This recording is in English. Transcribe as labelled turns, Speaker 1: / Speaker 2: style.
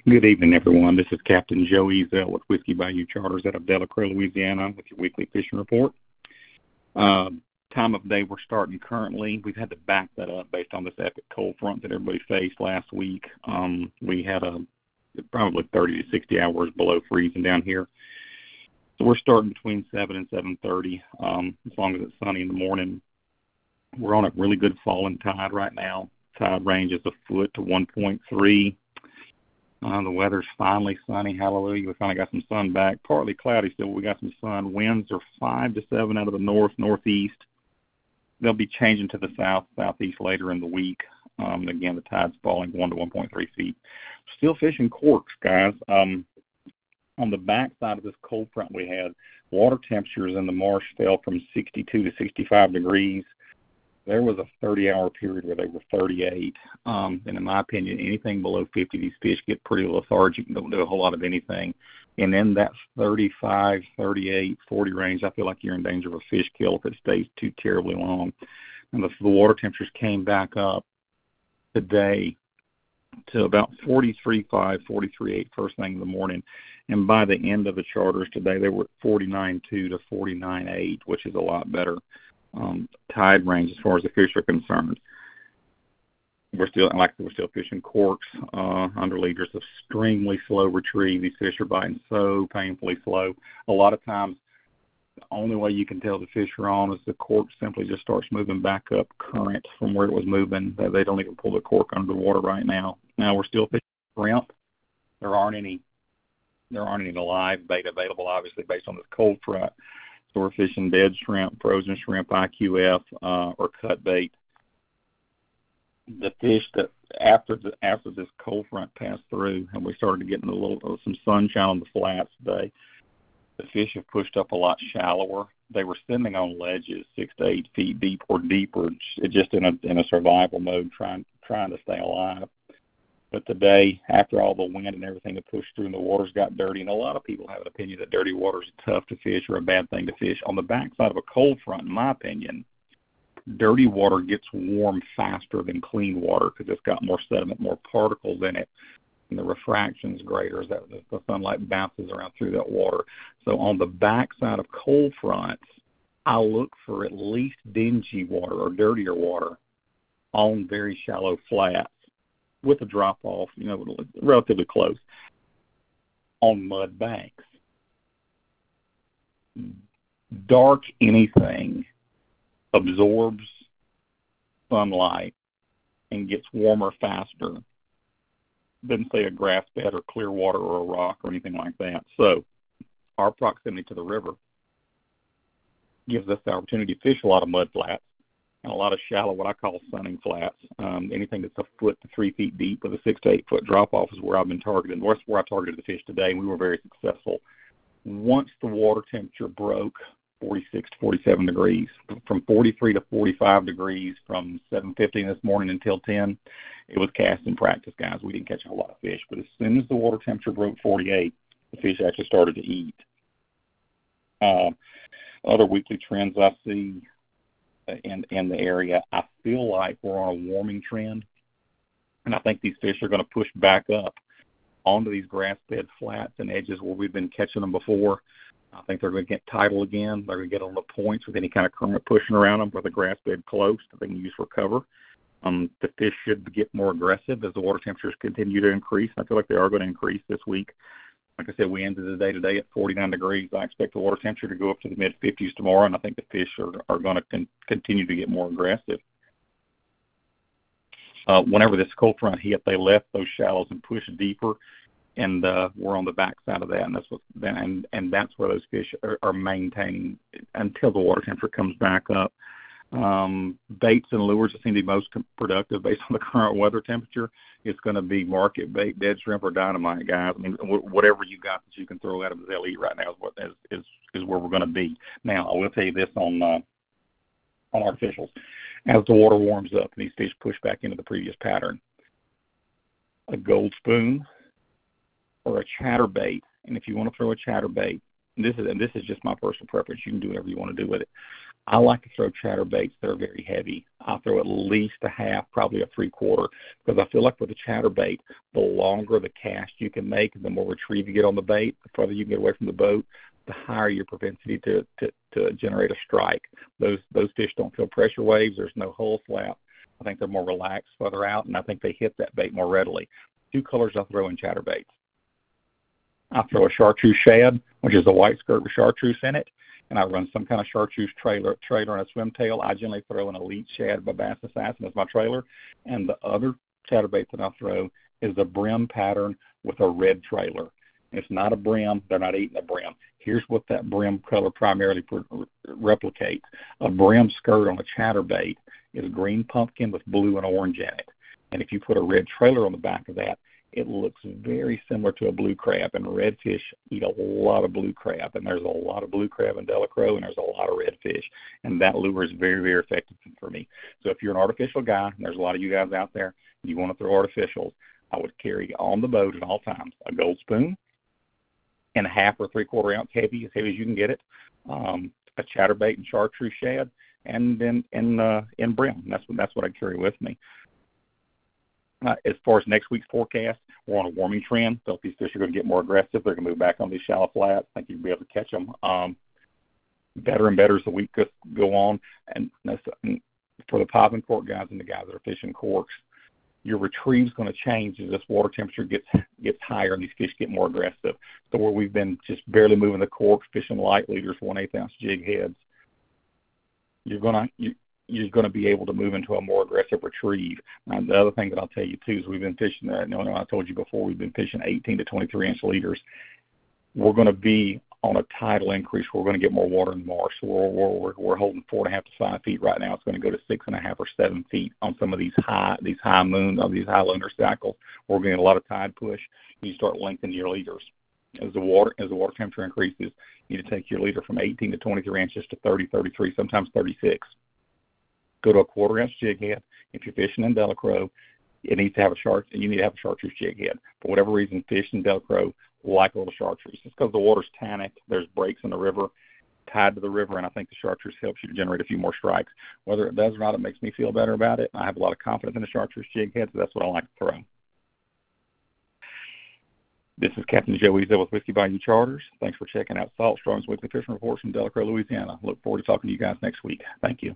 Speaker 1: Good evening, everyone. This is Captain Joe Ezel with Whiskey Bayou Charters out of Delacroix, Louisiana, with your weekly fishing report. Time of day we're starting currently. We've had to back that up based on this epic cold front that everybody faced last week. We had probably 30 to 60 hours below freezing down here. So we're starting between 7 and 7:30, as long as it's sunny in the morning. We're on a really good falling tide right now. Tide range is a foot to 1.3. The weather's finally sunny. Hallelujah. We finally got some sun back. Partly cloudy still, but we got some sun. Winds are 5 to 7 out of the northeast. They'll be changing to the southeast later in the week. Again, the tide's falling 1 to 1.3 feet. Still fishing corks, guys. On the back side of this cold front we had, water temperatures in the marsh fell from 62 to 65 degrees. There was a 30-hour period where they were 38. And in my opinion, anything below 50, these fish get pretty lethargic and don't do a whole lot of anything. And in that 35, 38, 40 range, I feel like you're in danger of a fish kill if it stays too terribly long. And the water temperatures came back up today to about 43.5, 43.8 first thing in the morning. And by the end of the charters today, they were at 49.2 to 49.8, which is a lot better tide range as far as the fish are concerned. We're still fishing corks under leaders, extremely slow retrieve. These fish are biting so painfully slow. A lot of times, the only way you can tell the fish are on is the cork simply just starts moving back up current from where it was moving. They don't even pull the cork under the water right now. Now we're still fishing shrimp. There aren't any live bait available, obviously, based on this cold front. So we're fishing dead shrimp, frozen shrimp, IQF, or cut bait. The fish that after this cold front passed through and we started getting some sunshine on the flats today, the fish have pushed up a lot shallower. They were sitting on ledges 6 to 8 feet deep or deeper, just in a survival mode, trying to stay alive. But today, after all the wind and everything that pushed through and the waters got dirty, and a lot of people have an opinion that dirty water is tough to fish or a bad thing to fish. On the backside of a cold front, in my opinion, dirty water gets warm faster than clean water because it's got more sediment, more particles in it, and the refraction's greater as the sunlight bounces around through that water. So on the backside of cold fronts, I look for at least dingy water or dirtier water on very shallow flats with a drop-off, relatively close, on mud banks. Dark anything absorbs sunlight and gets warmer faster than, say, a grass bed or clear water or a rock or anything like that. So our proximity to the river gives us the opportunity to fish a lot of mud flats and a lot of shallow, what I call sunning flats. Anything that's a foot to 3 feet deep with a 6 to 8 foot drop-off is where I've been targeting. That's where I targeted the fish today, and we were very successful. Once the water temperature broke 46 to 47 degrees, from 43 to 45 degrees from 7:50 this morning until 10, it was cast in practice, guys. We didn't catch a whole lot of fish, but as soon as the water temperature broke 48, the fish actually started to eat. Other weekly trends I see in the area, I feel like we're on a warming trend, and I think these fish are going to push back up onto these grass bed flats and edges where we've been catching them before. I think they're going to get tidal again. They're going to get on the points with any kind of current pushing around them with a grass bed close that they can use for cover. The fish should get more aggressive as the water temperatures continue to increase. I feel like they are going to increase this week. Like I said, we ended the day today at 49 degrees. I expect the water temperature to go up to the mid-50s tomorrow, and I think the fish are going to continue to get more aggressive. Whenever this cold front hit, they left those shallows and pushed deeper, and we're on the backside of that, and that's where those fish are maintaining until the water temperature comes back up. Baits and lures that seem to be most productive based on the current weather temperature, it's going to be market bait, dead shrimp, or dynamite, guys. I mean, whatever you got that you can throw at them that they'll eat right now is where we're going to be. Now, I will tell you this on artificials. As the water warms up and these fish push back into the previous pattern, a gold spoon or a chatterbait, and if you want to throw a chatterbait, this is just my personal preference. You can do whatever you want to do with it. I like to throw chatterbaits that are very heavy. I throw at least a half, probably a three-quarter, because I feel like with a chatterbait, the longer the cast you can make, the more retrieve you get on the bait, the further you can get away from the boat, the higher your propensity to generate a strike. Those fish don't feel pressure waves. There's no hull slap. I think they're more relaxed further out, and I think they hit that bait more readily. Two colors I throw in chatterbaits. I throw a chartreuse shad, which is a white skirt with chartreuse in it, and I run some kind of chartreuse trailer and a swim tail. I generally throw an Elite Shad by Bass Assassin as my trailer, and the other chatterbait that I throw is a brim pattern with a red trailer. It's not a brim. They're not eating a brim. Here's what that brim color primarily replicates. A brim skirt on a chatterbait is green pumpkin with blue and orange in it. And if you put a red trailer on the back of that, it looks very similar to a blue crab. And redfish eat a lot of blue crab. And there's a lot of blue crab in Delacroix, and there's a lot of redfish. And that lure is very, very effective for me. So if you're an artificial guy, and there's a lot of you guys out there, and you want to throw artificials, I would carry on the boat at all times a gold spoon, and a half or three-quarter ounce heavy as you can get it, a chatterbait and chartreuse shad, and then in brim. That's what I carry with me. As far as next week's forecast, we're on a warming trend, so if these fish are going to get more aggressive, they're going to move back on these shallow flats. I think you'll be able to catch them better and better as the week go on. And for the popping cork guys and the guys that are fishing corks, your retrieve's going to change as this water temperature gets higher and these fish get more aggressive. So where we've been just barely moving the corks, fishing light leaders, 1/8 ounce jig heads, you're going to be able to move into a more aggressive retrieve. Now, the other thing that I'll tell you too is we've been fishing. I told you before, we've been fishing 18 to 23 inch leaders. We're going to be on a tidal increase. We're going to get more water in the marsh. So we're holding 4.5 to 5 feet right now. It's going to go to 6.5 or 7 feet on some of these high lunar cycles. We're getting a lot of tide push. You start lengthening your leaders. As the water temperature increases, you need to take your leader from 18 to 23 inches to 30, 33, sometimes 36. Go to a 1/4 ounce jig head. If you're fishing in Delacroix, you need to have a chartreuse jig head. For whatever reason, fish in Delacroix like a little chartreuse. It's because the water's tannic. There's breaks in the river, tied to the river, and I think the chartreuse helps you to generate a few more strikes. Whether it does or not, it makes me feel better about it. I have a lot of confidence in the chartreuse jig head, so that's what I like to throw. This is Captain Joe Ezel with Whiskey Bayou Charters. Thanks for checking out Salt Strong's Weekly Fishing Reports from Delacroix, Louisiana. Look forward to talking to you guys next week. Thank you.